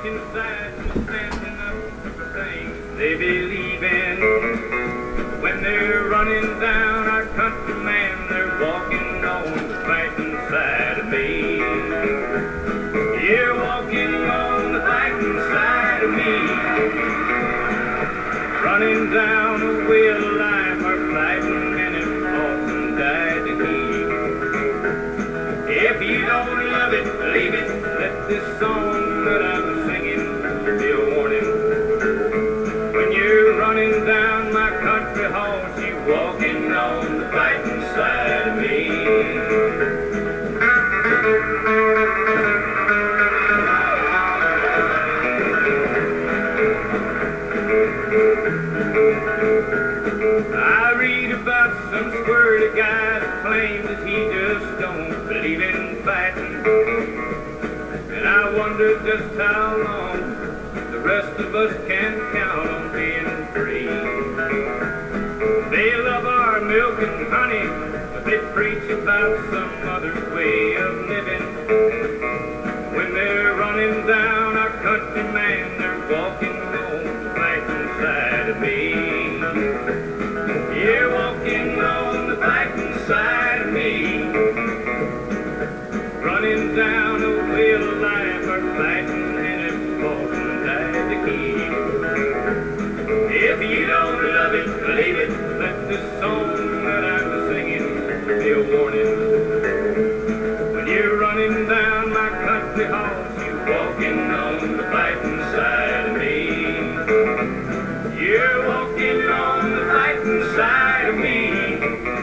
inside and standing up for things they believe in. When they're running down our countryman, they're walking on the fighting side of me. You're walking on the fighting side of me. Running down the way of life, our fighting men have fought and died to keep. If you don't love it, leave it. Let this song that I'm singing be a warning. When you're running down my country horse, you walking on the fighting side of me. I read about some squirty guy that claims that he just don't believe in fighting. And I wonder just how long the rest of us can count on being free. They love our milk and honey, but they preach about some other way of living. When they're running down our country, man, they're walking on the fighting side of me. You're walking on the fighting side of me. Running down the way of life, our fighting and it's fought and died to keep. If you don't love it, leave it. Let this song that I'm singing be a warning. When you're running down my country horse, you're walking on the fighting side of me. You're walking on the fighting side of me.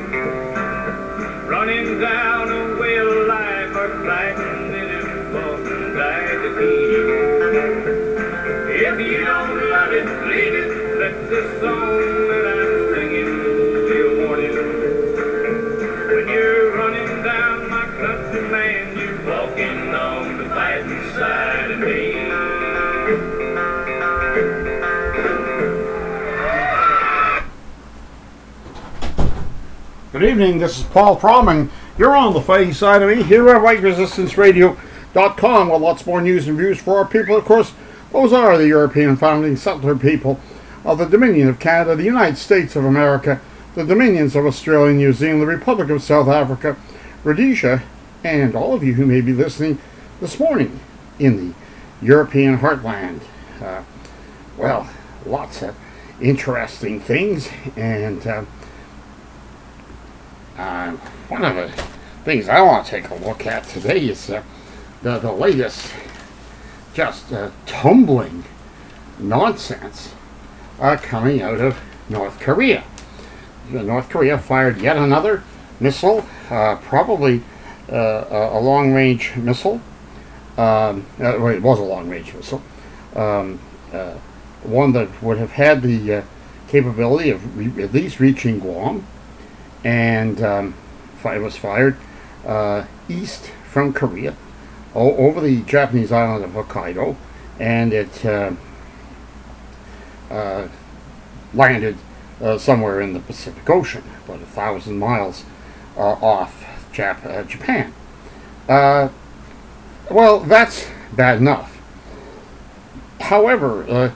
Running down the way of life, our fighting in it fought and died to keep. If you don't love it, leave it. Let this song that I'm singing be a warning. When you're running down my country, man, you're walking on the fighting side of me. Good evening, this is Paul Proman. You're on the fighting side of me here at WhiteResistanceRadio.com with lots more news and views for our people. Of course, those are the European founding settler people of the Dominion of Canada, the United States of America, the Dominions of Australia, New Zealand, the Republic of South Africa, Rhodesia, and all of you who may be listening this morning in the European heartland. Well, lots of interesting things, and one of the things I want to take a look at today is the latest just tumbling nonsense coming out of North Korea. North Korea fired yet another missile, probably a long-range missile. It was a long-range missile. One that would have had the capability of at least reaching Guam. And it was fired east from Korea, over the Japanese island of Hokkaido, and it landed somewhere in the Pacific Ocean, about 1,000 miles off Japan. Well, that's bad enough. However,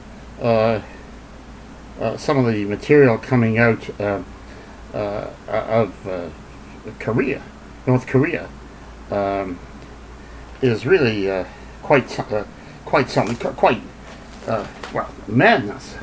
some of the material coming out of North Korea, is really quite something, madness.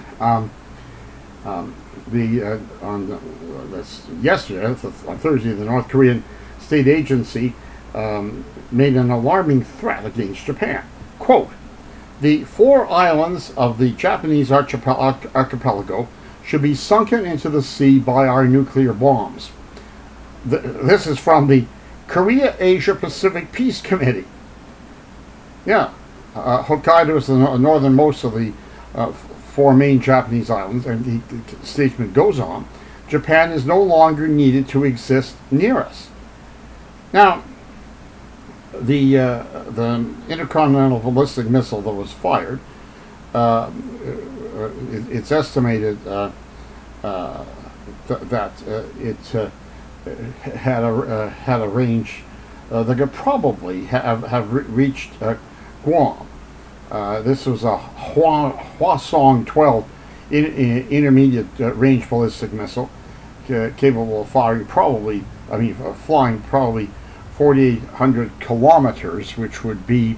Yesterday, on Thursday, the North Korean state agency made an alarming threat against Japan. Quote, "The 4 islands of the Japanese archipelago should be sunken into the sea by our nuclear bombs." This is from the Korea Asia Pacific Peace Committee. Yeah, Hokkaido is the northernmost of the 4 main Japanese islands, and the statement goes on, "Japan is no longer needed to exist near us." Now, the intercontinental ballistic missile that was fired, it's estimated that it had a range that could probably have reached Guam. This was a Hwasong 12 intermediate range ballistic missile, capable of flying probably 4,800 kilometers, which would be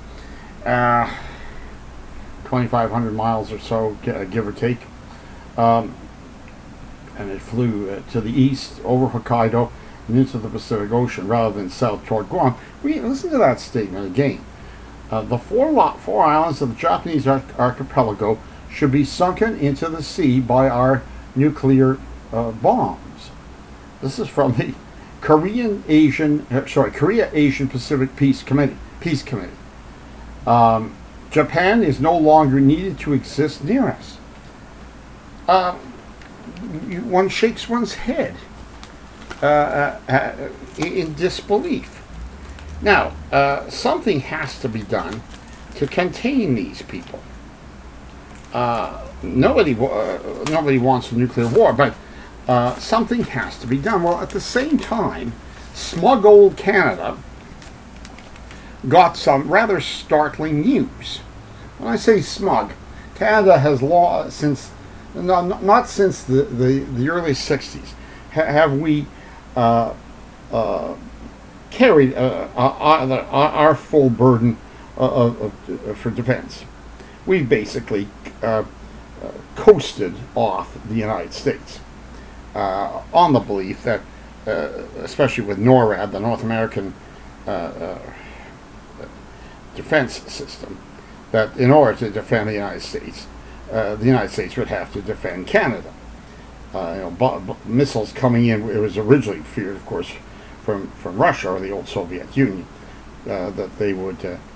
2,500 miles or so, give or take. And it flew to the east over Hokkaido and into the Pacific Ocean rather than south toward Guam. Listen to that statement again. The four islands of the Japanese archipelago should be sunken into the sea by our nuclear bombs. This is from the Korea Asian Pacific Peace Committee. Japan is no longer needed to exist near us. One shakes one's head in disbelief. Now, something has to be done to contain these people. Nobody wants a nuclear war, but something has to be done. Well, at the same time, smug old Canada got some rather startling news. When I say smug, Canada has not since the early 60s have we carried our full burden for defense. We've basically coasted off the United States on the belief that, especially with NORAD, the North American defense system, that in order to defend the United States would have to defend Canada. Missiles coming in, it was originally feared, of course, from Russia or the old Soviet Union, that they would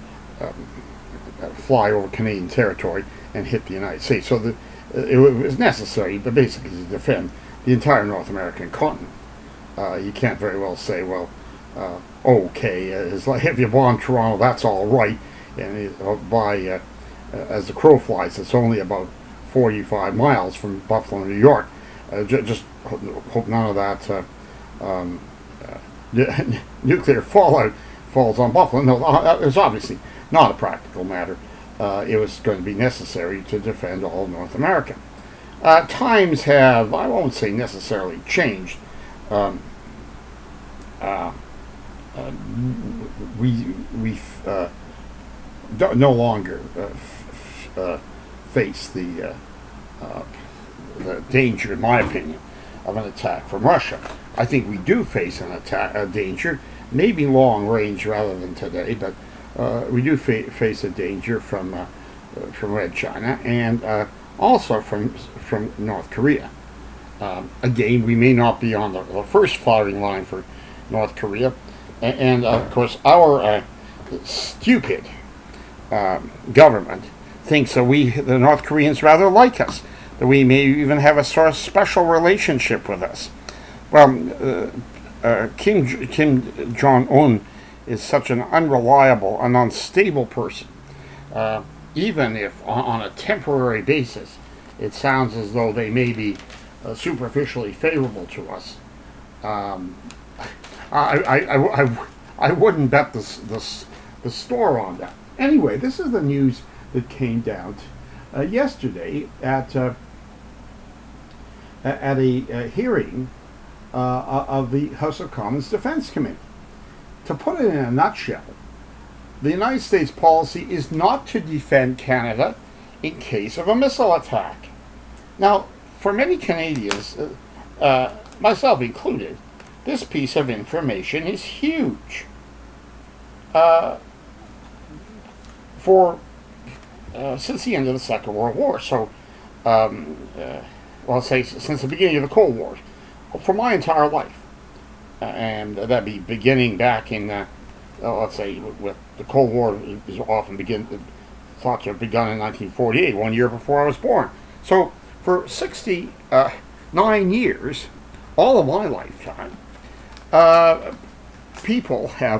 fly over Canadian territory and hit the United States. So it was necessary, but basically to defend the entire North American continent. You can't very well say, well, okay, it's like if you bomb Toronto, that's all right, and as the crow flies, it's only about 45 miles from Buffalo, New York. Just hope none of that nuclear fallout falls on Buffalo. No, it was obviously not a practical matter. It was going to be necessary to defend all of North America. Times have, I won't say necessarily changed. We no longer face the danger, in my opinion, of an attack from Russia. I think we do face a danger, maybe long range rather than today, but we do face a danger from Red China and also from North Korea. Again, we may not be on the first firing line for North Korea, and of course our stupid government thinks that the North Koreans rather like us, that we may even have a sort of special relationship with us. Well, Kim Jong-un is such an unreliable and unstable person. Even if on a temporary basis it sounds as though they may be superficially favorable to us, I wouldn't bet the store on that. Anyway, this is the news that came down yesterday at a hearing of the House of Commons Defense Committee. To put it in a nutshell, the United States policy is not to defend Canada in case of a missile attack. Now, for many Canadians, myself included, this piece of information is huge. Since the end of the Second World War, so I'll say since the beginning of the Cold War, for my entire life, and that'd be beginning back in, let's say, with the Cold War is often thought to have begun in 1948, 1 year before I was born. So for 69 years, all of my lifetime, people have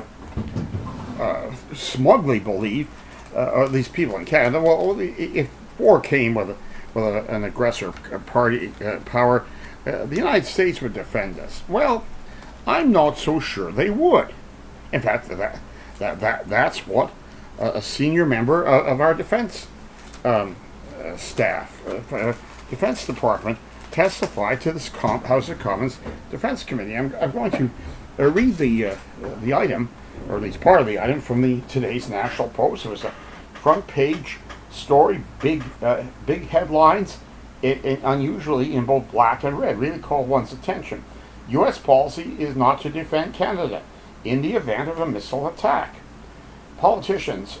smugly believed, or at least people in Canada, well, if war came with an aggressor power, the United States would defend us. Well, I'm not so sure they would. In fact, that's what a senior member of our defense staff, Defense Department, testified to this House of Commons Defense Committee. I'm going to read the item, or at least part of the item, from today's National Post. It was a front page story, big headlines, unusually in both black and red. Really called one's attention. U.S. policy is not to defend Canada in the event of a missile attack. Politicians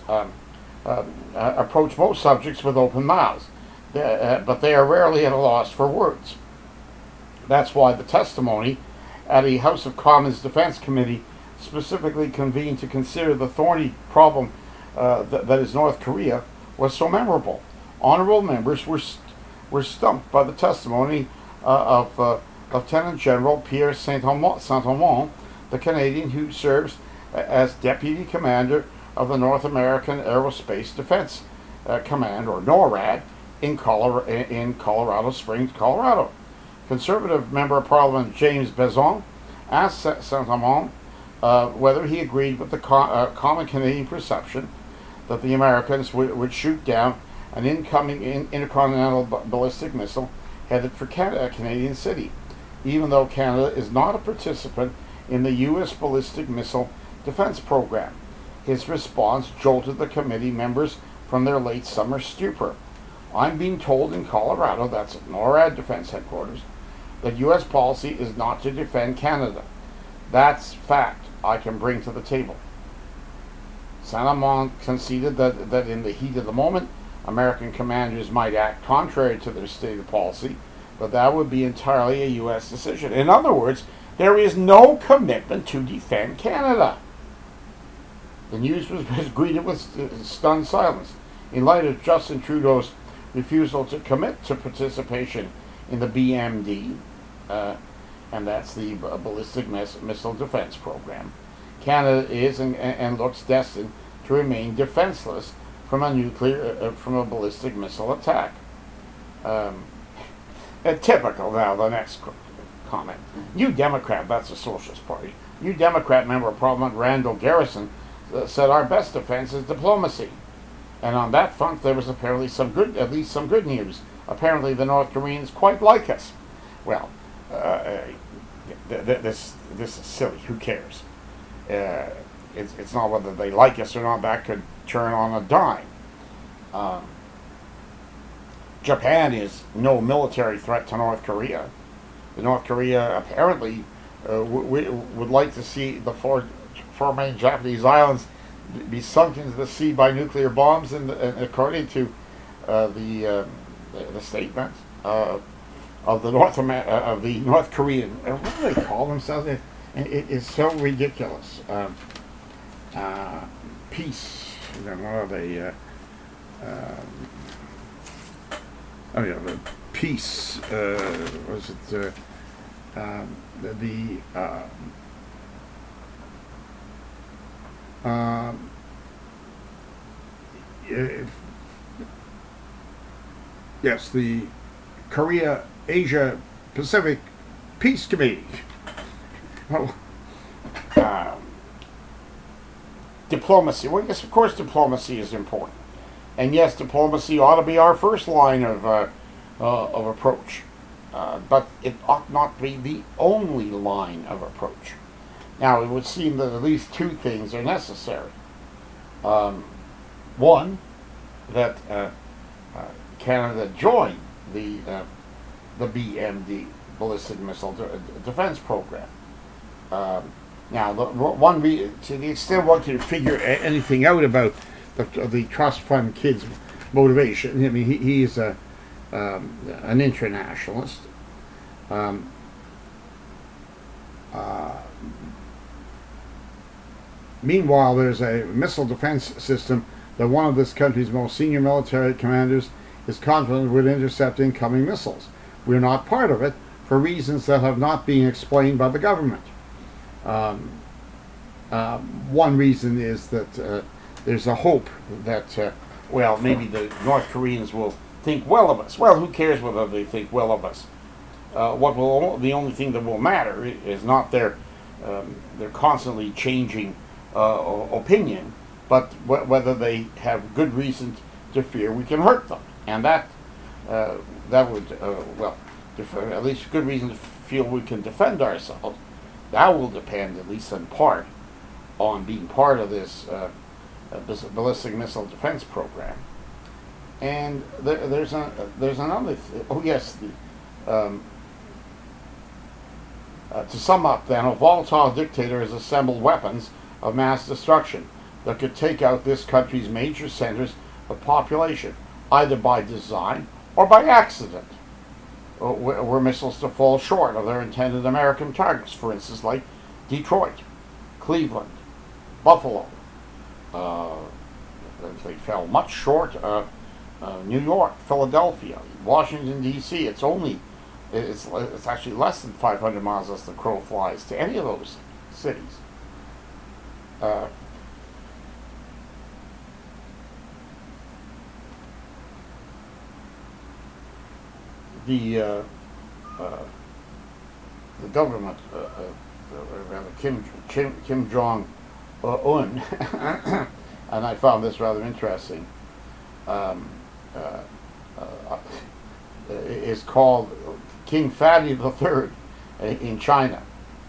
approach most subjects with open mouths, but they are rarely at a loss for words. That's why the testimony at a House of Commons Defense Committee specifically convened to consider the thorny problem that is North Korea was so memorable. Honorable members were stumped by the testimony of Lieutenant General Pierre Saint-Amand, the Canadian who serves as Deputy Commander of the North American Aerospace Defense Command, or NORAD, in Colorado Springs, Colorado. Conservative Member of Parliament James Bezon asked Saint-Amand whether he agreed with the common Canadian perception that the Americans would shoot down an incoming intercontinental ballistic missile headed for a Canadian city, even though Canada is not a participant in the U.S. ballistic missile defense program. His response jolted the committee members from their late summer stupor. I'm being told in Colorado, that's at NORAD Defense Headquarters, that U.S. policy is not to defend Canada. That's fact I can bring to the table. Saint-Amand conceded that in the heat of the moment, American commanders might act contrary to their stated policy, but that would be entirely a U.S. decision. In other words, there is no commitment to defend Canada. The news was greeted with stunned silence. In light of Justin Trudeau's refusal to commit to participation in the BMD, and that's the Ballistic Missile Defense Program, Canada is and looks destined to remain defenseless from a ballistic missile attack. Typical. Now, the next comment. New Democrat, that's the Socialist Party. New Democrat Member of Parliament Randall Garrison said our best defense is diplomacy. And on that front, there was apparently at least some good news. Apparently, the North Koreans quite like us. Well, this is silly. Who cares? It's not whether they like us or not. That could turn on a dime. Japan is no military threat to North Korea. North Korea apparently would like to see the four main Japanese islands be sunk into the sea by nuclear bombs, and according to the statement of the North Korean, what do they call themselves? It is so ridiculous. Peace. What are they? The peace. Was it yes, the Korea Asia Pacific Peace Committee. Diplomacy. Well, yes, of course, diplomacy is important, and yes, diplomacy ought to be our first line of approach, but it ought not be the only line of approach. Now, it would seem that at least two things are necessary. One, that Canada join the BMD, Ballistic Missile Defense Program. Now, to the extent one can figure anything out about the trust fund kid's motivation, I mean, he is an internationalist. Meanwhile, there's a missile defense system that one of this country's most senior military commanders is confident would intercept incoming missiles. We're not part of it for reasons that have not been explained by the government. One reason is that there's a hope that, maybe the North Koreans will think well of us. Well, who cares whether they think well of us? The only thing that will matter is not their constantly changing opinion, but whether they have good reason to fear we can hurt them, and that would at least good reason to feel we can defend ourselves. That will depend, at least in part, on being part of this ballistic missile defense program. And there's another. Oh yes, to sum up, then, a volatile dictator has assembled weapons of mass destruction that could take out this country's major centers of population, either by design or by accident, were missiles to fall short of their intended American targets, for instance, like Detroit, Cleveland, Buffalo. They fell much short. New York, Philadelphia, Washington D.C. It's actually less than 500 miles as the crow flies to any of those cities. The government, Kim Jong Un, and I found this rather interesting. Is called King Fatty III in China,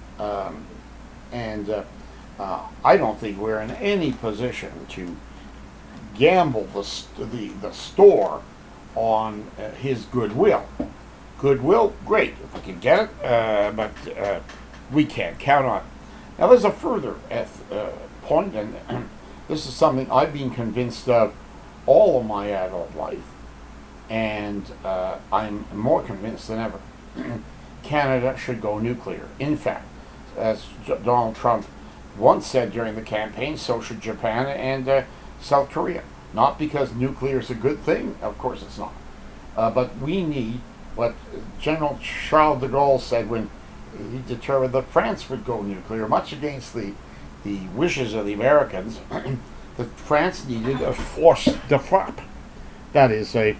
and I don't think we're in any position to gamble the store on his goodwill. Goodwill, great if we can get it, but we can't count on it. Now there's a further point, and this is something I've been convinced of all of my adult life, and I'm more convinced than ever. Canada should go nuclear. In fact, as Donald Trump once said during the campaign, so should Japan and South Korea. Not because nuclear is a good thing, of course it's not, but we need what General Charles de Gaulle said when he determined that France would go nuclear, much against the wishes of the Americans. That France needed a force de frappe. That is a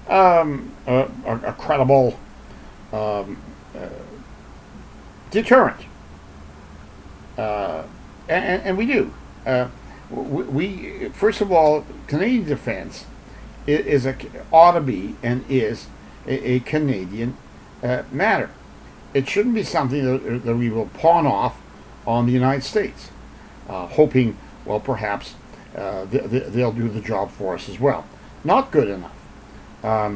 credible deterrent, and we do. We first of all, Canadian defense ought to be and is a Canadian matter. It shouldn't be something that we will pawn off on the United States, hoping, well, perhaps they'll do the job for us as well. Not good enough.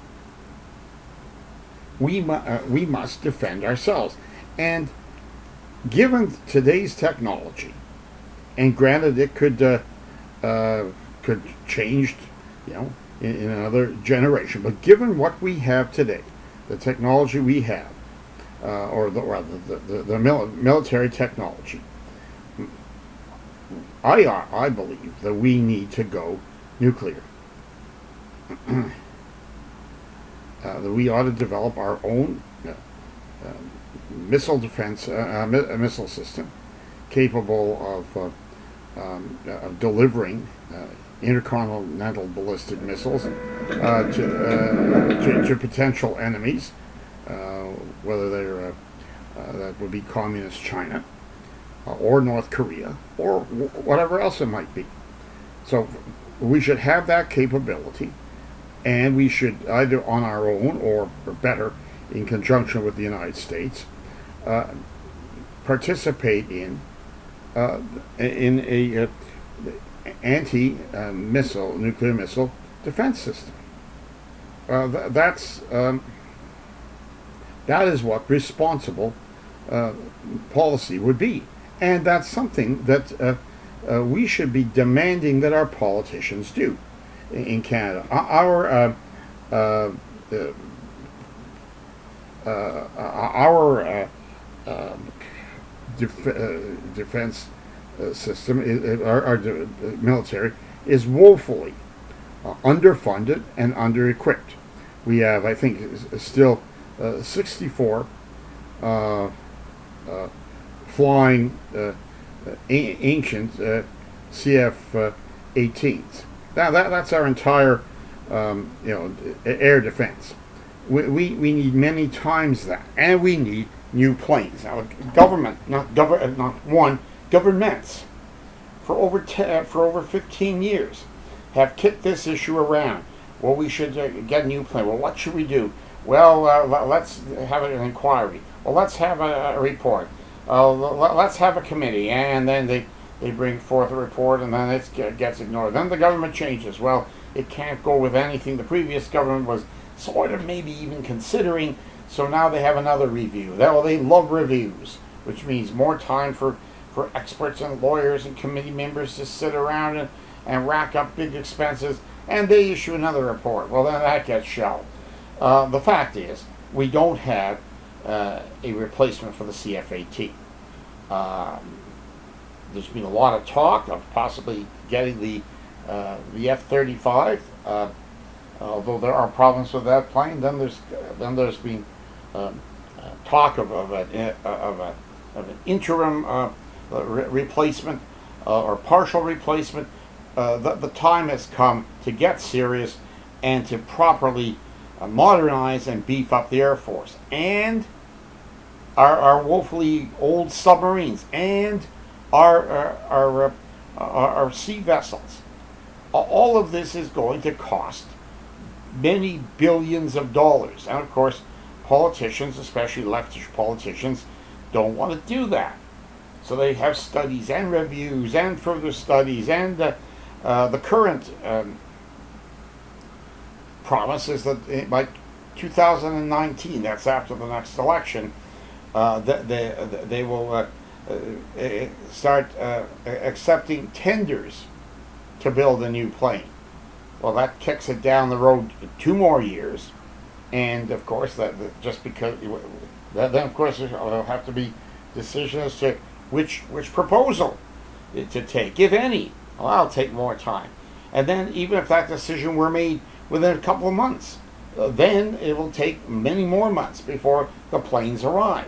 We must defend ourselves, and given today's technology, and granted it could change, in another generation, but given what we have today, the technology we have, or the military technology, I believe that we need to go nuclear. That we ought to develop our own missile defense, missile system capable of delivering intercontinental ballistic missiles to potential enemies, whether they're that would be communist China or North Korea or whatever else it might be. So we should have that capability, and we should either on our own or better in conjunction with the United States participate in a anti-missile nuclear missile defense system. That is what responsible policy would be, and that's something that we should be demanding that our politicians do in Canada. Our defense system, our military, is woefully underfunded and under-equipped. We have, I think, still 64 flying ancient CF-18s. That's our entire air defense. We need many times that, and we need new planes. Now, governments for over 15 years have kicked this issue around. Well, we should get a new plan. Well, what should we do? Well, let's have an inquiry. Well, let's have a report. Let's have a committee. And then they bring forth a report, and then it gets ignored. Then the government changes. Well, it can't go with anything the previous government was sort of maybe even considering, so now they have another review. They love reviews, which means more time for experts and lawyers and committee members to sit around and rack up big expenses, and they issue another report. Well, then that gets shelved. The fact is, we don't have a replacement for the CFAT. There's been a lot of talk of possibly getting the F-35, although there are problems with that plane. Then there's been talk of an interim replacement or partial replacement. The time has come to get serious and to properly modernize and beef up the Air Force and our woefully old submarines and our sea vessels. All of this is going to cost many billions of dollars. And of course, politicians, especially leftist politicians, don't want to do that. So they have studies and reviews and further studies, and the current promise is that by 2019, that's after the next election, they will start accepting tenders to build a new plane. Well, that kicks it down the road 2 more years, and of course that just because then of course there'll have to be decisions as to which proposal to take, if any. Well, that'll take more time, and then even if that decision were made within a couple of months, then it will take many more months before the planes arrive.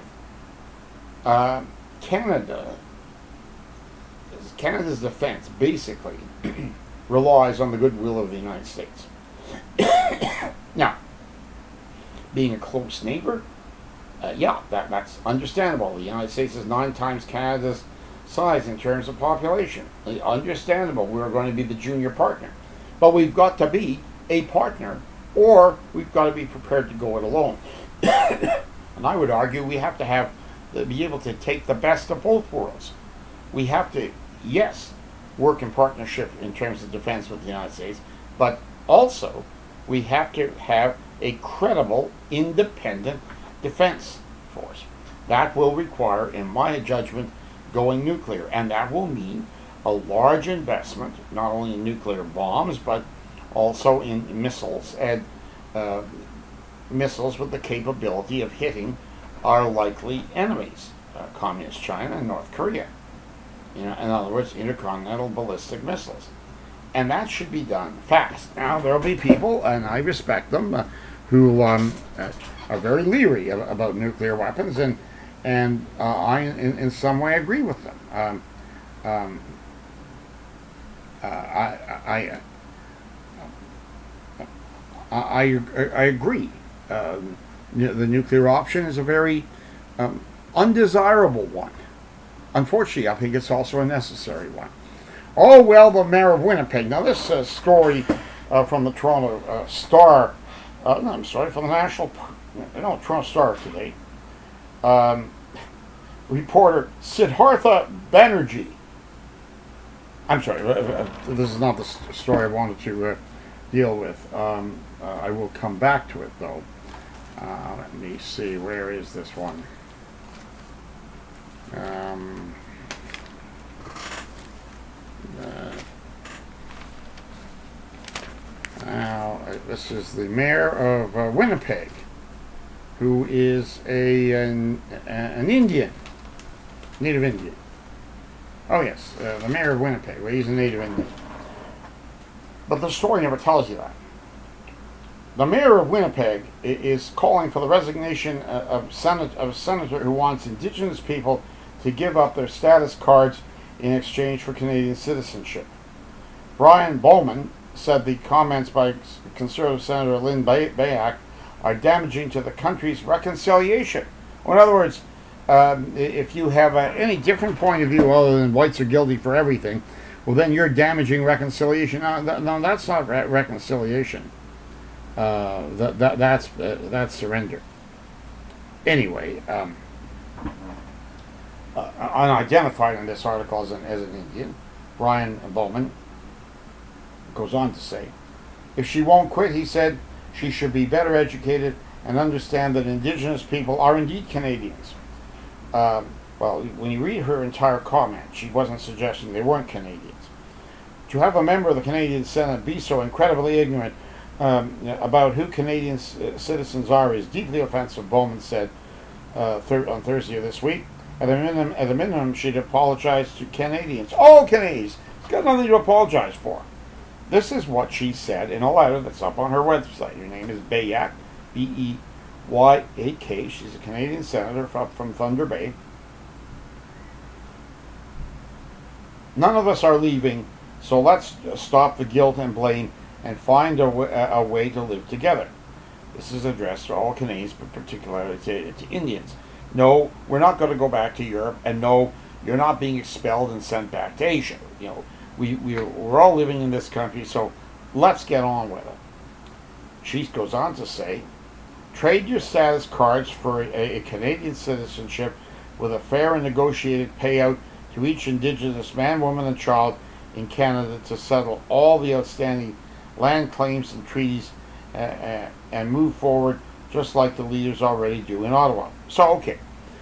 Canada's defense basically relies on the goodwill of the United States. Now, being a close neighbor, that's understandable. The United States is 9 times Canada's size in terms of population. Understandable. We're going to be the junior partner. But we've got to be a partner, or we've got to be prepared to go it alone. And I would argue we have to be able to take the best of both worlds. We have to, yes, work in partnership in terms of defense with the United States, but also we have to have a credible, independent defense force. That will require, in my judgment, going nuclear, and that will mean a large investment, not only in nuclear bombs, but also in missiles, and missiles with the capability of hitting our likely enemies, Communist China and North Korea. In other words, intercontinental ballistic missiles. And that should be done fast. Now, there will be people, and I respect them, who are very leery about nuclear weapons, and I, in some way, agree with them. I agree. The nuclear option is a very undesirable one. Unfortunately, I think it's also a necessary one. Oh, well, the mayor of Winnipeg. Now, this story from the Toronto Star, from the Toronto Star today. Reporter Siddhartha Banerjee. I'm sorry, this is not the story I wanted to deal with. I will come back to it, though. Let me see, where is this one? This is the mayor of Winnipeg, who is an Indian, native Indian. Oh yes, the mayor of Winnipeg. Well, he's a native Indian. But the story never tells you that. The mayor of Winnipeg is calling for the resignation of a senator who wants Indigenous people to give up their status cards in exchange for Canadian citizenship. Brian Bowman said the comments by Conservative Senator Lynn Bayak are damaging to the country's reconciliation. Well, in other words, if you have any different point of view other than whites are guilty for everything, well, then you're damaging reconciliation. No, that's not reconciliation. That's surrender. Anyway, unidentified in this article as an Indian, Brian Bowman goes on to say, if she won't quit, he said, she should be better educated and understand that Indigenous people are indeed Canadians. Well, when you read her entire comment, she wasn't suggesting they weren't Canadians. To have a member of the Canadian Senate be so incredibly ignorant about who Canadian citizens are is deeply offensive, Bowman said on Thursday of this week. At a minimum, she'd apologize to Canadians. All Canadians! She's got nothing to apologize for. This is what she said in a letter that's up on her website. Her name is Beyyak, B-E-Y-A-K. She's a Canadian senator from Thunder Bay. None of us are leaving, so let's stop the guilt and blame and find a way to live together. This is addressed to all Canadians, but particularly to Indians. No, we're not going to go back to Europe, and no, you're not being expelled and sent back to Asia. You know, we're all living in this country, so let's get on with it. She goes on to say, trade your status cards for a Canadian citizenship with a fair and negotiated payout to each Indigenous man, woman, and child in Canada to settle all the outstanding land claims and treaties and move forward just like the leaders already do in Ottawa. So, okay,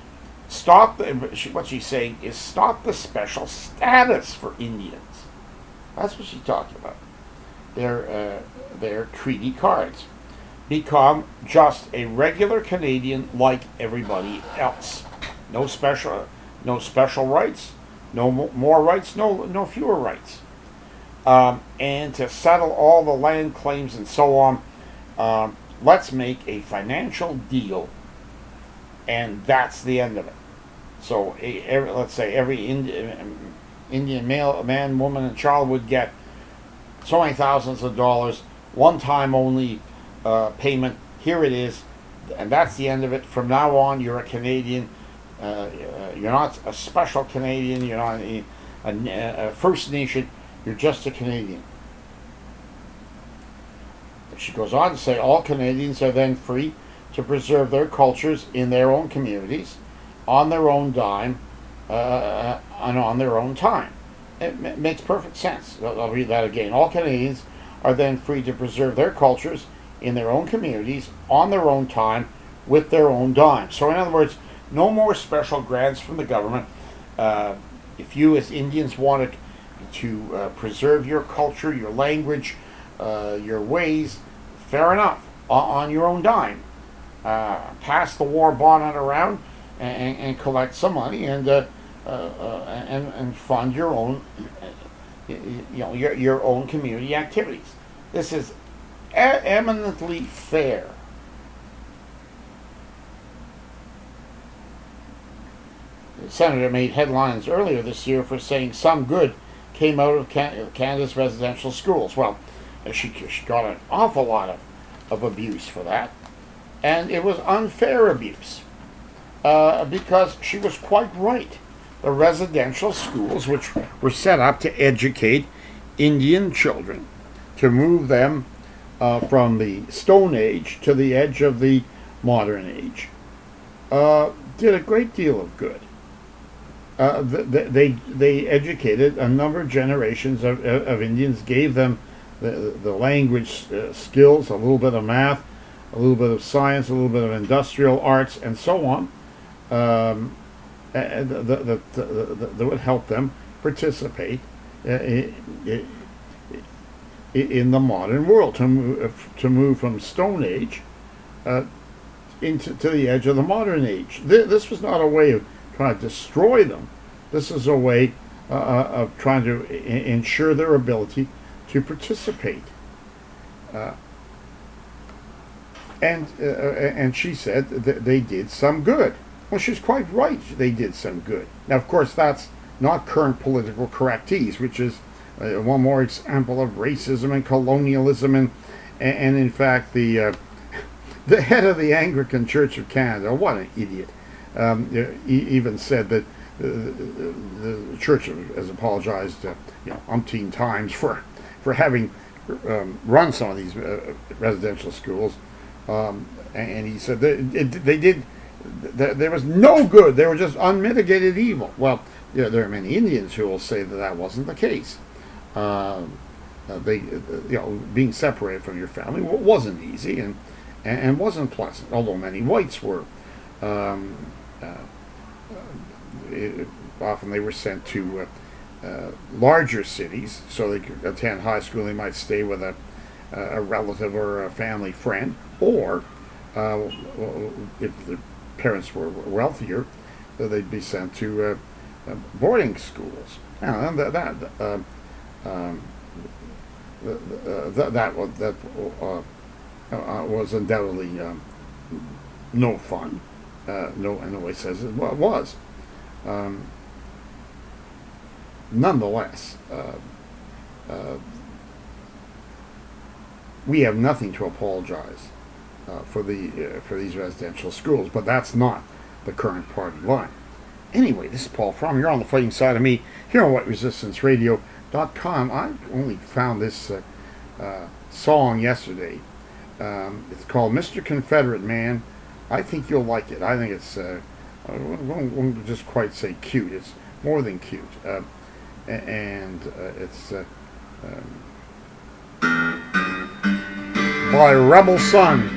what she's saying is stop the special status for Indians. That's what she's talking about. Their treaty cards. Become just a regular Canadian like everybody else. No special rights, no more rights, no fewer rights. And to settle all the land claims and so on, let's make a financial deal, and that's the end of it. So let's say every Indian man, woman, and child would get so many thousands of dollars, one time only payment. Here it is, and that's the end of it. From now on, you're a Canadian. You're not a special Canadian. You're not a First Nation. You're just a Canadian. She goes on to say all Canadians are then free to preserve their cultures in their own communities, on their own dime, and on their own time. It makes perfect sense. I'll read that again. All Canadians are then free to preserve their cultures in their own communities, on their own time, with their own dime. So in other words, no more special grants from the government. If you as Indians wanted to preserve your culture, your language, your ways, fair enough, on your own dime. Pass the war bonnet around and collect some money and fund your own, your own community activities. This is eminently fair. The senator made headlines earlier this year for saying some good came out of Canada's residential schools. Well, she got an awful lot of abuse for that, and it was unfair abuse because she was quite right. The residential schools, which were set up to educate Indian children, to move them from the Stone Age to the edge of the modern age, did a great deal of good. They educated a number of generations of Indians, gave them the language skills, a little bit of math, a little bit of science, a little bit of industrial arts, and so on, that would help them participate in the modern world, to move from Stone Age to the edge of the modern age. This was not a way of trying to destroy them. This is a way of trying to ensure their ability to participate. And she said that they did some good. Well, she's quite right. They did some good. Now, of course, that's not current political correctese, which is one more example of racism and colonialism, and in fact, the head of the Anglican Church of Canada, what an idiot, he even said that the church has apologized, umpteen times for having run some of these residential schools, and he said they did. There was no good. They were just unmitigated evil. Well, there are many Indians who will say that wasn't the case. Being separated from your family wasn't easy and wasn't pleasant. Although many whites were. Often they were sent to larger cities so they could attend high school. They might stay with a relative or a family friend, or if the parents were wealthier, they'd be sent to boarding schools. Now, that was undoubtedly no fun. No way says it was. Nonetheless, we have nothing to apologize for these residential schools, but that's not the current party line. Anyway, this is Paul Fromm. You're on the fighting side of me here on WhiteResistanceRadio.com. I only found this song yesterday. It's called "Mr. Confederate Man." I think you'll like it. I think it's I won't just quite say cute. It's more than cute, and it's by Rebel Son.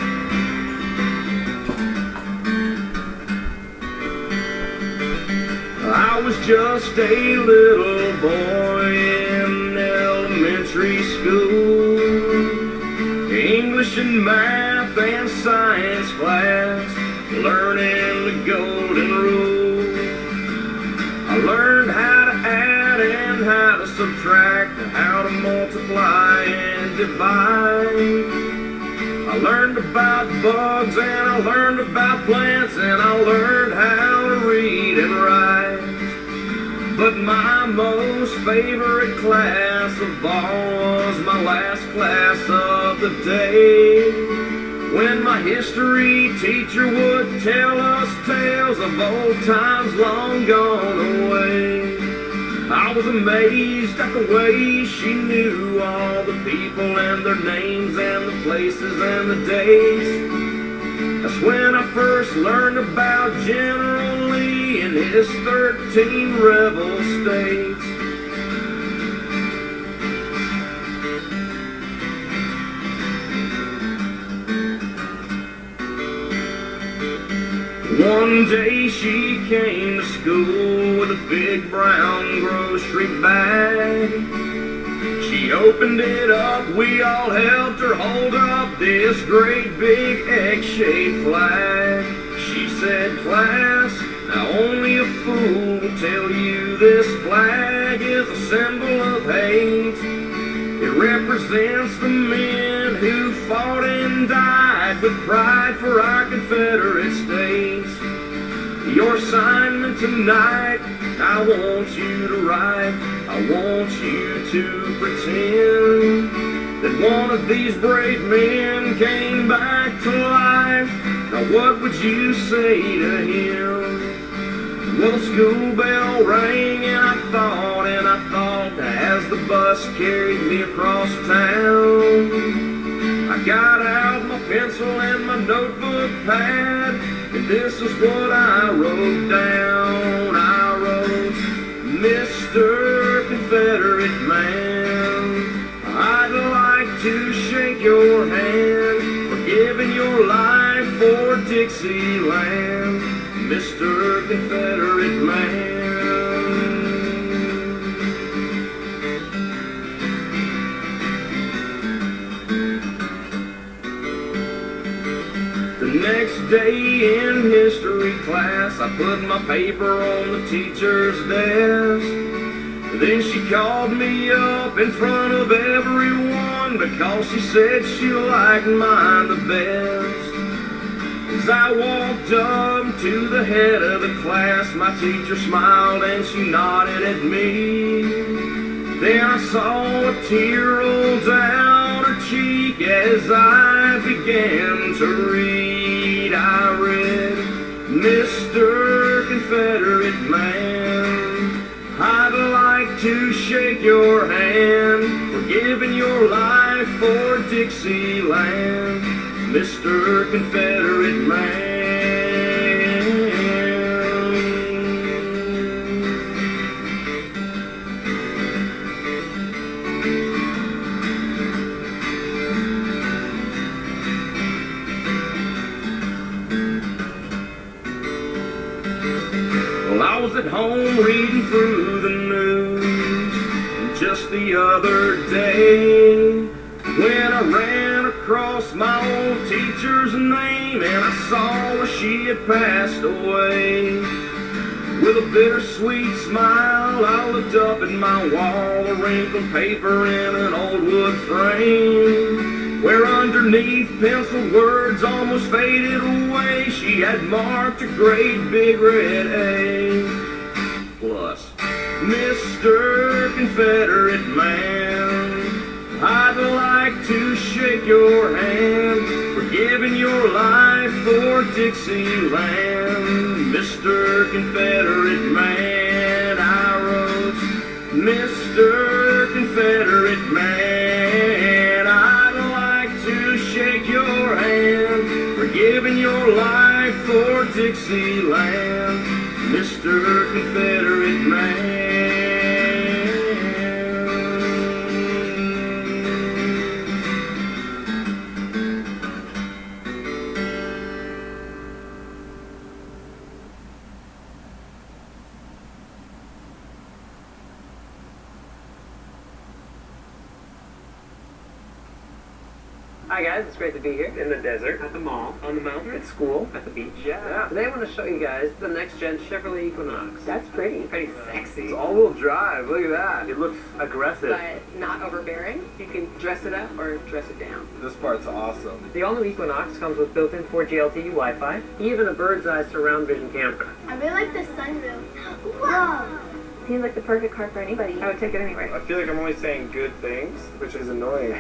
I was just a little boy in elementary school, English and math and science class, learning the golden rule. I learned how to add and how to subtract, how to multiply and divide. I learned about bugs and I learned about plants, and I learned how to read and write. But my most favorite class of all was my last class of the day, when my history teacher would tell us tales of old times long gone away. I was amazed at the way she knew all the people and their names and the places and the days. That's when I first learned about General Lee and his 13 rebel states. One day she came to school with a big brown grocery bag. She opened it up, we all helped her hold up this great big egg-shaped flag. She said, "Class, now only a fool will tell you this flag is a symbol of hate. It represents the men who fought and died with pride for our Confederate States. Your assignment tonight, I want you to write, I want you to pretend that one of these brave men came back to life. Now what would you say to him?" Well, the school bell rang and I thought as the bus carried me across town. I got out my pencil and my notebook pad, and this is what I wrote down. I wrote, "Mr. Confederate Man, I'd like to shake your hand for giving your life for Dixieland, Mr. Confederate Man." The next day in history class, I put my paper on the teacher's desk. Then she called me up in front of everyone because she said she liked mine the best. As I walked up to the head of the class, my teacher smiled and she nodded at me. Then I saw a tear roll down her cheek as I began to read. I read, "Mr. Confederate Man, for Dixieland, Mr. Confederate man. Well, I was at home reading through the news just the other day when I ran across my old teacher's name and I saw where she had passed away. With a bittersweet smile, I looked up at my wall, a wrinkled paper in an old wood frame, where underneath penciled words almost faded away, she had marked a great big red A. Plus, Mr. Confederate man, I'd like to shake your hand for giving your life for Dixieland, Mr. Confederate man. I wrote, Mr. Confederate man, I'd like to shake your hand for giving your life for Dixieland, Mr. Confederate man. Hi guys, it's great to be here. In the desert, At the mall, on the mountain, at school, at the beach. yeah. Today I want to show you guys the next gen Chevrolet Equinox. That's pretty. Pretty sexy. It's all-wheel drive, look at that. It looks aggressive. But not overbearing. You can dress it up or dress it down. This part's awesome. The all-new Equinox comes with built-in 4G LTE Wi-Fi, even a bird's eye surround vision camera. I really like the sunroof. Whoa! Seems like the perfect car for anybody. I would take it anywhere. I feel like I'm only saying good things, which is annoying.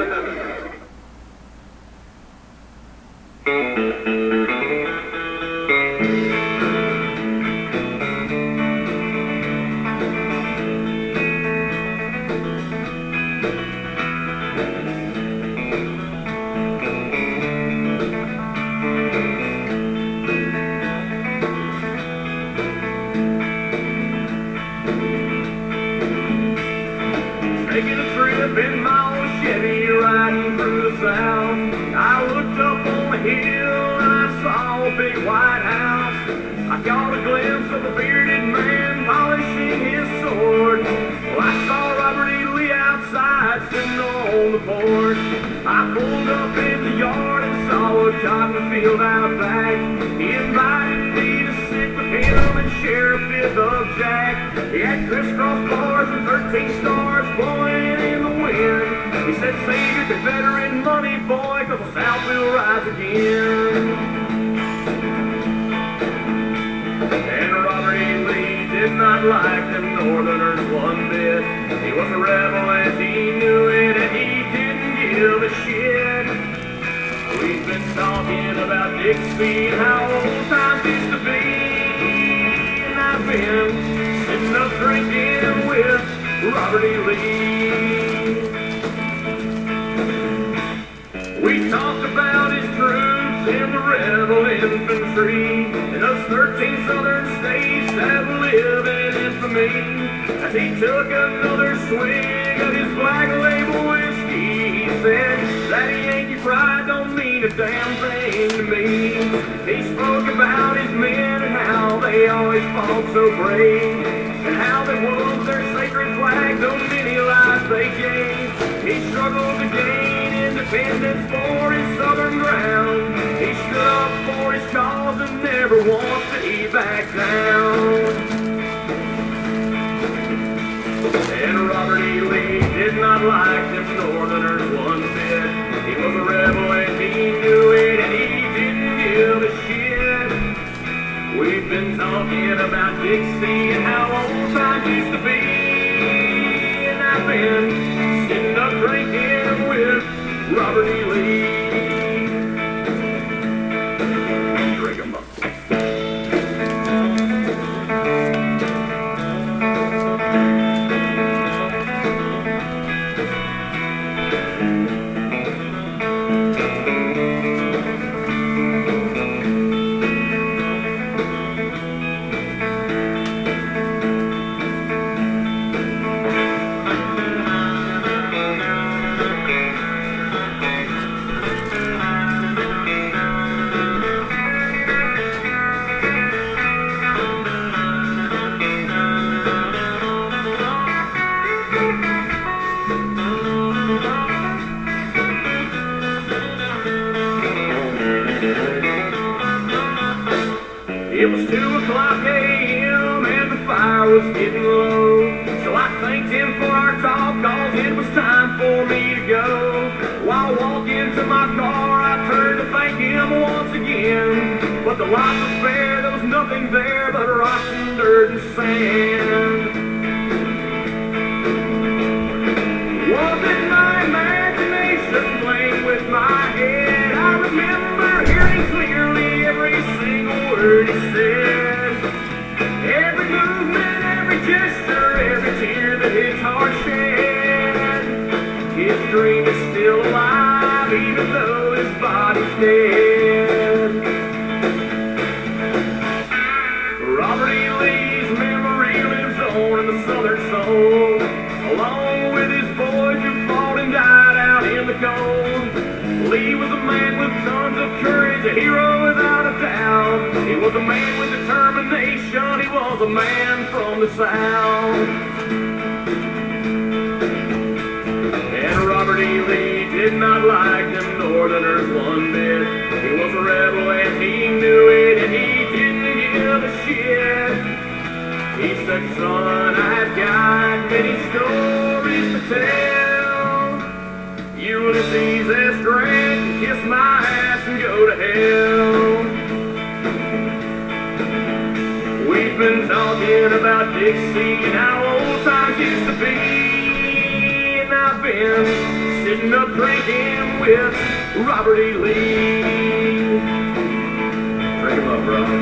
Taking a trip in my old Chevy, riding through the South. I looked up on the hill and I saw a big white house. I caught a glimpse of a bearded man polishing his sword. Well, I saw Robert E. Lee outside sitting on the porch. I pulled up in the yard and saw a cotton field out back. He invited me to sit with him and share a fifth of Jack. He had crisscross bars and 13 stars blowing in the wind. He said, save your Confederate money, boy, 'cause the South will rise again. And Robert E. Lee did not like them Northerners one bit. He was a rebel as he knew it, and he didn't give a shit. We've been talking about Dixie and how old times used to be. And I've been sitting up drinking with Robert E. Lee. We talked about his troops in the rebel infantry in those 13 southern states that live in infamy. As he took another swig of his Black Label whiskey, he said that Yankee pride don't mean a damn thing to me. He spoke about his men and how they always fought so brave, and how they won their sacred flag, though many lives they gave. He struggled to gain independence for his southern ground. He stood up for his cause and never once did he back down. And Robert E. Lee did not like them Northerners one bit. He was a rebel and he knew it, and he didn't give a shit. We've been talking about Dixie and how old times used to be. And I've been sitting up drinking with Robert E. Lee. Drink 'em up. It was 2 o'clock a.m. and the fire was getting low. So I thanked him for our talk, cause it was time for me to go. While walking to my car, I turned to thank him once again. But the light was bare, there was nothing there but rocks and dirt and sand. Was it my imagination playing with my head? I remember hearing clearly every single word he said. Every movement, every gesture, every tear that his heart shed. His dream is still alive, even though his body's dead. Robert E. Lee's memory lives on in the Southern soul, along with his boys who fought and died out in the cold. Lee was a man with tons of courage, a hero without a doubt. He was a man with determination, he was a man from the South. And Robert E. Lee did not like them Northerners one bit. He was a rebel and he knew it, and he didn't give a shit. He said, son, I've got many stories to tell. Ulysses S. Grant, kiss my ass and go to hell. We've been talking about Dixie and how old times used to be. And I've been sitting up drinking with Robert E. Lee. Drink him up, bro.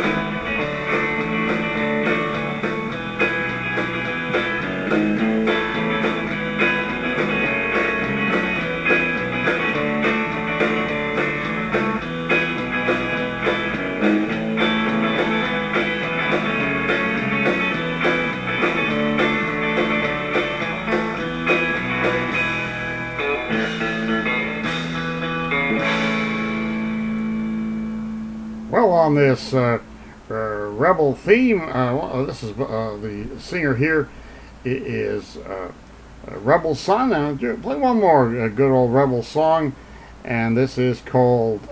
Well, on this rebel theme, this is the singer here is Rebel Son. Now, play one more good old rebel song, and this is called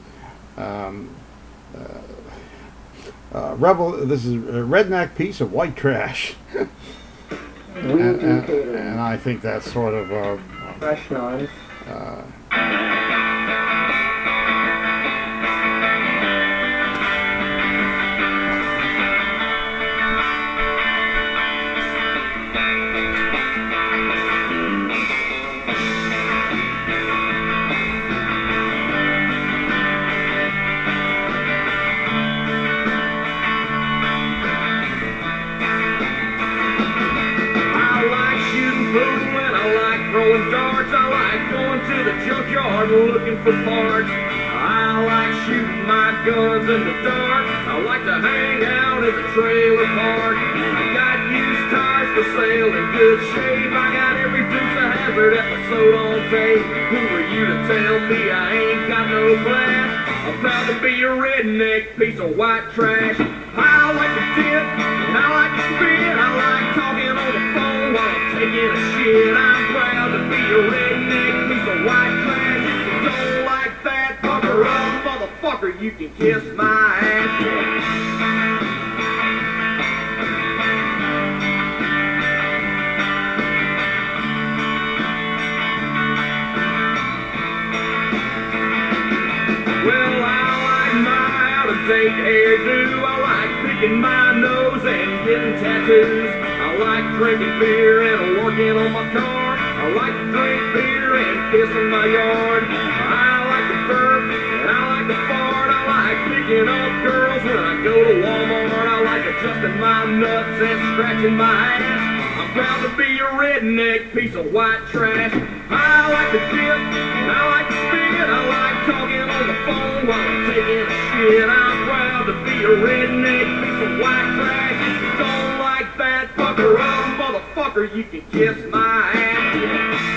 Rebel. This is a redneck piece of white trash, and I think that's sort of Fresh noise. Looking for parts. I like shooting my guns in the dark. I like to hang out at the trailer park. I got used tires for sale in good shape. I got every Dukes of Hazzard episode on tape. Who are you to tell me I ain't got no class? I'm proud to be a redneck piece of white trash. I like to dip and I like to spit. I like talking on the phone while I'm taking a shit. I'm proud to be a redneck piece of white trash. Don't like that, fucker up, motherfucker, you can kiss my ass. Well, I like my out-of-date hairdo. I like picking my nose and getting tattoos. I like drinking beer and working on my car. I like to drink beer and piss in my yard. I like to burp and I like to fart. I like picking up girls when I go to Walmart. I like adjusting my nuts and scratching my ass. I'm proud to be a redneck piece of white trash. I like to dip and I like to spit. I like talking on the phone while I'm taking a shit. I'm proud to be a redneck piece of white trash. If you don't like that, fucker up, motherfucker, you can kiss my ass.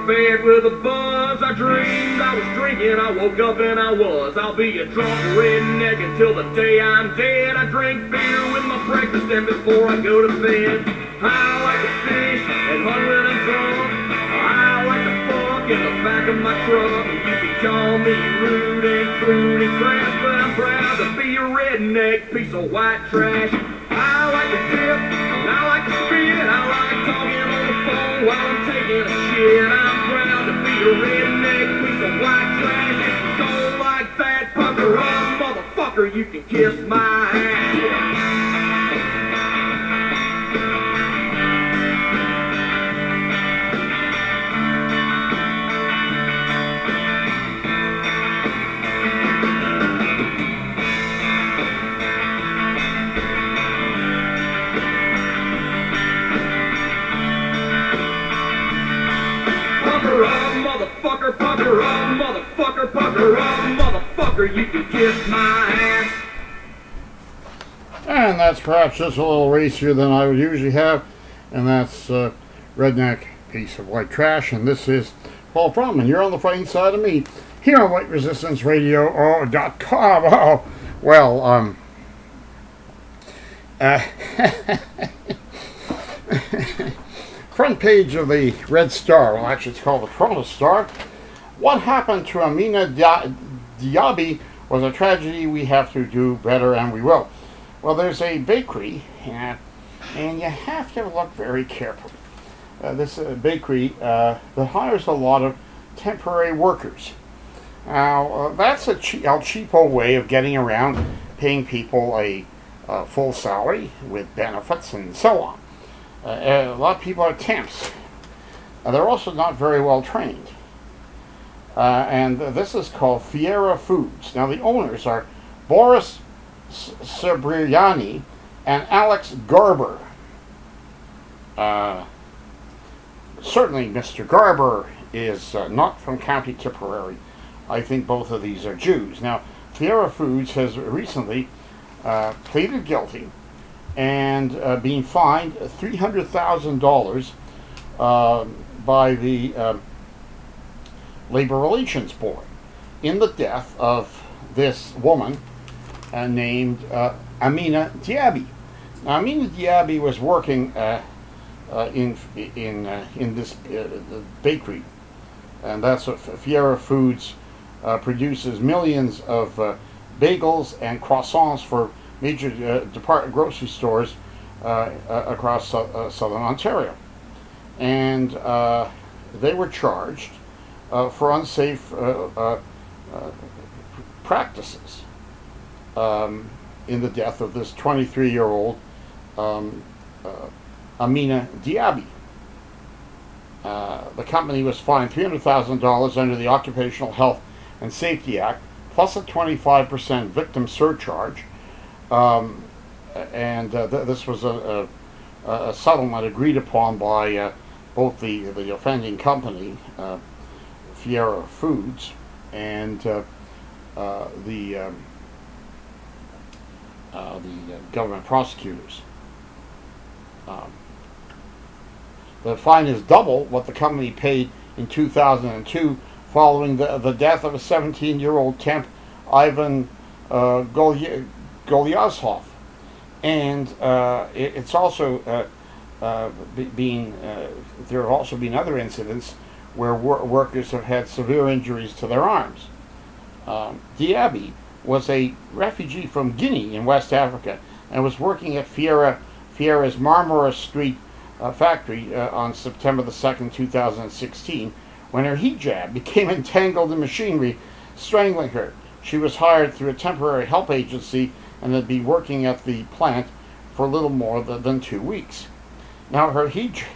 bed with a buzz. I dreamed I was drinking, I woke up and I was. I'll be a drunk redneck until the day I'm dead. I drink beer with my breakfast and before I go to bed. I like to fish and hunt when I'm drunk. I like to fuck in the back of my truck. You can call me rude and crude and crass, but I'm proud to be a redneck piece of white trash. I like to tip and I like to spit. I like talking on the phone while I'm taking a shit. I'm proud to be a redneck piece of white trash. If you don't like that fucker up, motherfucker, you can kiss my ass. Motherfucker, pucker up, motherfucker, pucker up, motherfucker, you can kiss my ass. And that's perhaps just a little racier than I would usually have, and that's Redneck Piece of White Trash, and this is Paul Frontman. You're on the fighting side of me, here on WhiteResistanceRadio.com. Oh, well, front page of the Red Star, well actually it's called the Toronto Star. What happened to Amina Diaby was a tragedy. We have to do better, and we will. Well, there's a bakery, and you have to look very carefully. This bakery that hires a lot of temporary workers. Now, that's a cheapo way of getting around paying people a full salary with benefits and so on. A lot of people are temps. They're also not very well trained. And this is called Fiera Foods. Now, the owners are Boris Sebriani and Alex Garber. Certainly, Mr. Garber is not from County Tipperary. I think both of these are Jews. Now, Fiera Foods has recently pleaded guilty and being fined $300,000 by the Labor Relations Board in the death of this woman named Amina Diaby. Now, Amina Diaby was working in this bakery, and that's what Fiera Foods produces millions of bagels and croissants for major department grocery stores across southern Ontario, and they were charged for unsafe practices in the death of this 23-year-old Amina Diaby. The company was fined $300,000 under the Occupational Health and Safety Act, plus a 25% victim surcharge. This was a settlement agreed upon by both the offending company, Fiera Foods, and the government prosecutors. The fine is double what the company paid in 2002 following the death of a 17-year-old temp, Ivan Goliazhov. And it's also there have also been other incidents where workers have had severe injuries to their arms. Diaby was a refugee from Guinea in West Africa and was working at Fiera's Marmora Street factory on September the 2nd, 2016, when her hijab became entangled in machinery, strangling her. She was hired through a temporary help agency and had been working at the plant for a little more than 2 weeks. Now, her hijab...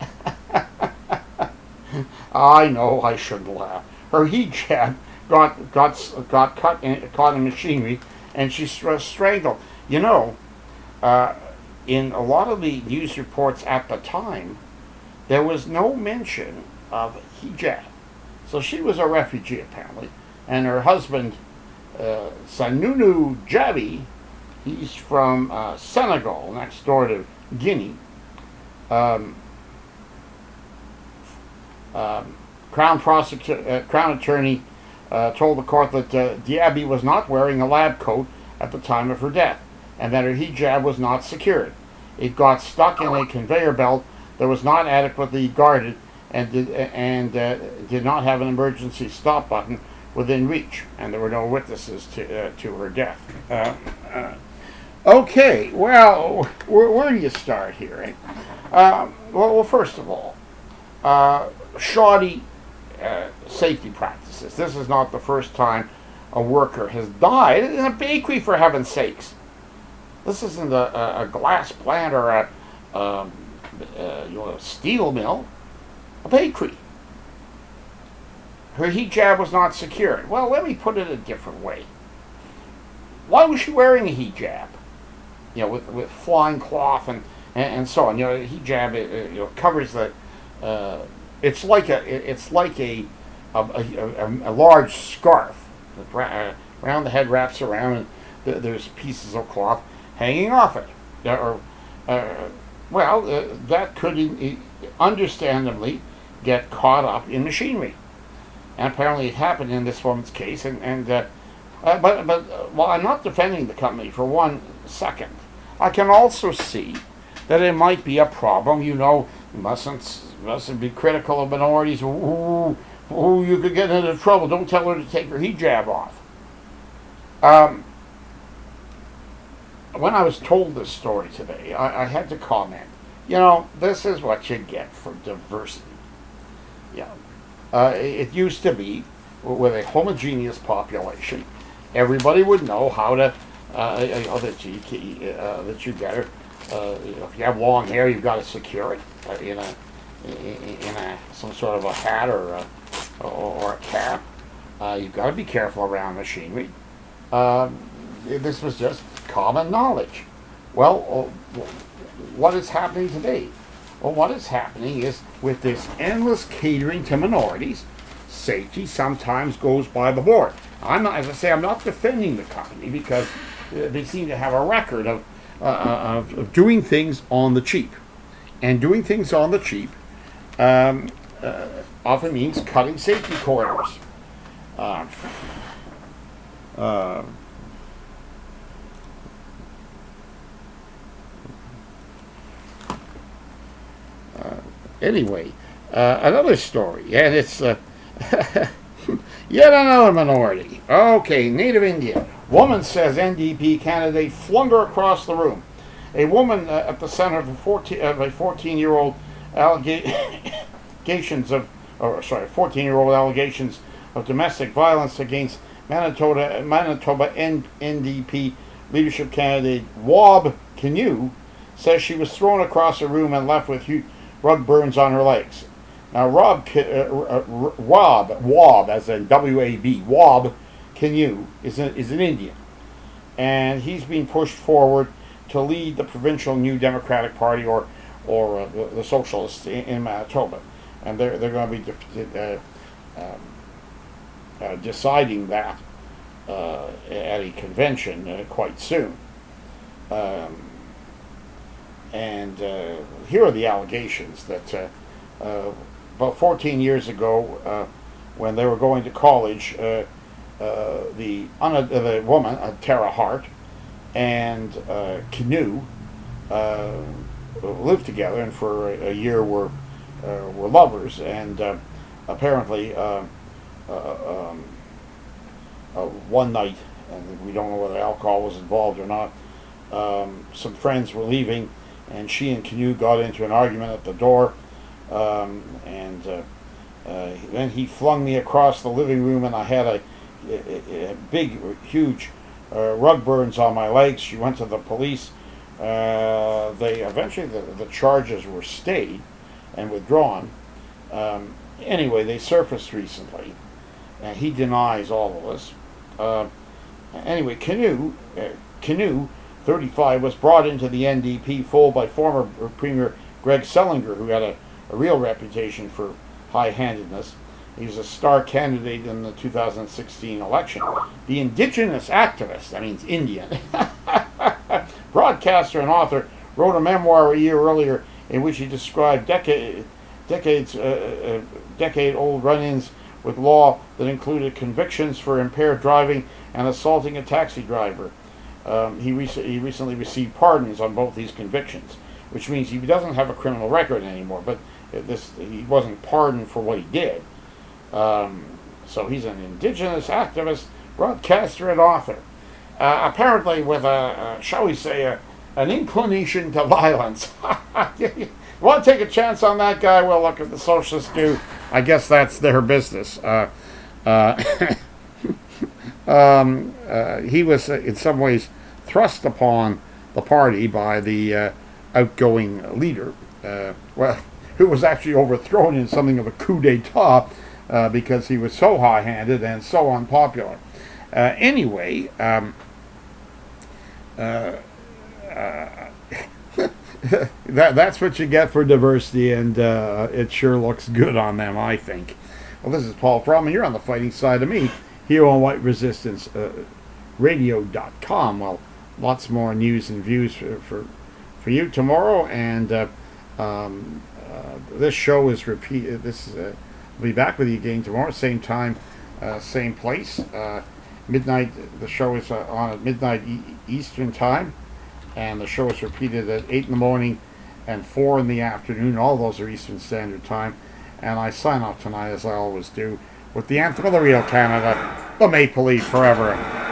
I know I shouldn't laugh. Her hijab got caught in machinery, and she was strangled. You know, in a lot of the news reports at the time, there was no mention of hijab. So she was a refugee, apparently. And her husband, Sanunu Jabi, he's from Senegal, next door to Guinea. Crown attorney told the court that Diaby was not wearing a lab coat at the time of her death, and that her hijab was not secured. It got stuck in a conveyor belt that was not adequately guarded and did not have an emergency stop button within reach, and there were no witnesses to her death. Okay, well, where do you start here? Well, first of all, shoddy safety practices. This is not the first time a worker has died in a bakery, for heaven's sakes. This isn't a glass plant or a steel mill, a bakery. Her hijab was not secured. Well, let me put it a different way. Why was she wearing a hijab? With flying cloth and so on. Hijab covers the. It's like a large scarf that around the head, wraps around, and there's pieces of cloth hanging off it. That could understandably get caught up in machinery, and apparently it happened in this woman's case. But while I'm not defending the company for 1 second, I can also see that it might be a problem. You mustn't be critical of minorities. Ooh, you could get into trouble. Don't tell her to take her hijab off. When I was told this story today, I had to comment. This is what you get for diversity. It used to be, with a homogeneous population, everybody would know how to that you better. If you have long hair, you've got to secure it in some sort of a hat or a cap. You've got to be careful around machinery. This was just common knowledge. Well, what is happening today? Well, what is happening is, with this endless catering to minorities, safety sometimes goes by the board. I'm not defending the company, because they seem to have a record of doing things on the cheap. And doing things on the cheap often means cutting safety corridors. Anyway, another story, and it's yet another minority. Okay, Native Indian. Woman says NDP candidate flung her across the room. A woman at the center of a 14-year-old allegations of 14-year-old allegations of domestic violence against Manitoba NDP leadership candidate Wab Kinew, says she was thrown across a room and left with rug burns on her legs. Now, Wab, as in W-A-B, Wab Kinew is an Indian, and he's being pushed forward to lead the provincial New Democratic Party or the Socialists in Manitoba, and they're going to be deciding that at a convention quite soon. And here are the allegations that about 14 years ago, when they were going to college, the woman, Tara Hart, and Kinew lived together, and for a year were lovers. And apparently, one night, and we don't know whether alcohol was involved or not, some friends were leaving, and she and Kinew got into an argument at the door, and then he flung me across the living room, and I had a big, huge rug burns on my legs. She went to the police. They eventually, the charges were stayed and withdrawn. Anyway, they surfaced recently, and he denies all of this. Anyway, Kinew, 35, was brought into the NDP fold by former Premier Greg Selinger, who had a real reputation for high-handedness. He was a star candidate in the 2016 election. The indigenous activist, that means Indian, broadcaster and author, wrote a memoir a year earlier in which he described decade-old run-ins with law that included convictions for impaired driving and assaulting a taxi driver. He recently received pardons on both these convictions, which means he doesn't have a criminal record anymore. But he wasn't pardoned for what he did. So he's an indigenous activist, broadcaster, and author. Apparently, with shall we say, an inclination to violence. You want to take a chance on that guy? Well, look, if the socialists do, I guess that's their business. He was, in some ways, thrust upon the party by the outgoing leader, who was actually overthrown in something of a coup d'etat because he was so high-handed and so unpopular. Anyway, that's what you get for diversity, and it sure looks good on them, I think. Well, this is Paul Fromm, and you're on the fighting side of me here on White Resistance Radio.com. Well, lots more news and views for you tomorrow, and this show is repeated. I'll be back with you again tomorrow, same time, same place. Midnight. The show is on at midnight Eastern time, and the show is repeated at 8 in the morning and 4 in the afternoon. All those are Eastern Standard Time. And I sign off tonight, as I always do, with the anthem of the real Canada, the Maple Leaf forever.